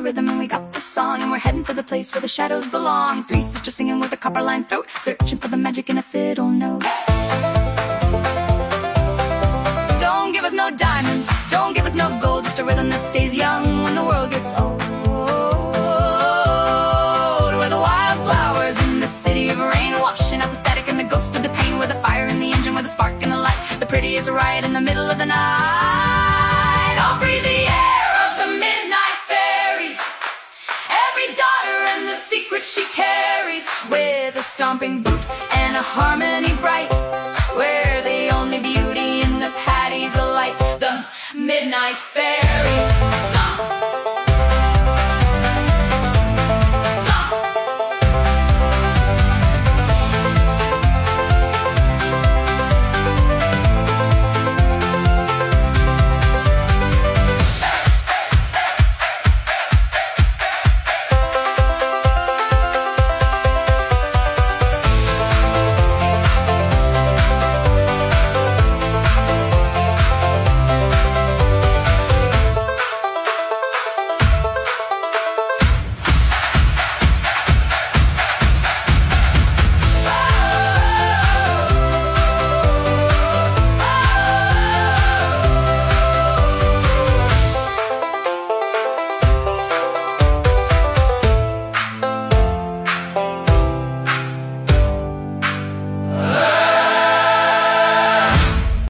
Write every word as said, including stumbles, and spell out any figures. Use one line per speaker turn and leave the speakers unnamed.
rhythm and we got the song, and we're heading for the place where the shadows belong. Three sisters singing with a copper line throat, searching for the magic in a fiddle note. Don't give us no diamonds, don't give us no gold, just a rhythm that stays young when the world gets old. We're the wildflowers in the city of rain, washing out the static and the ghost of the pain. We're the fire in the engine, we're the spark in the light, the prettiest riot in the middle of the night. I'll breathe the air of the midnight fairies, every daughter and the secret she carries, with a stomping boot and a harmony bright.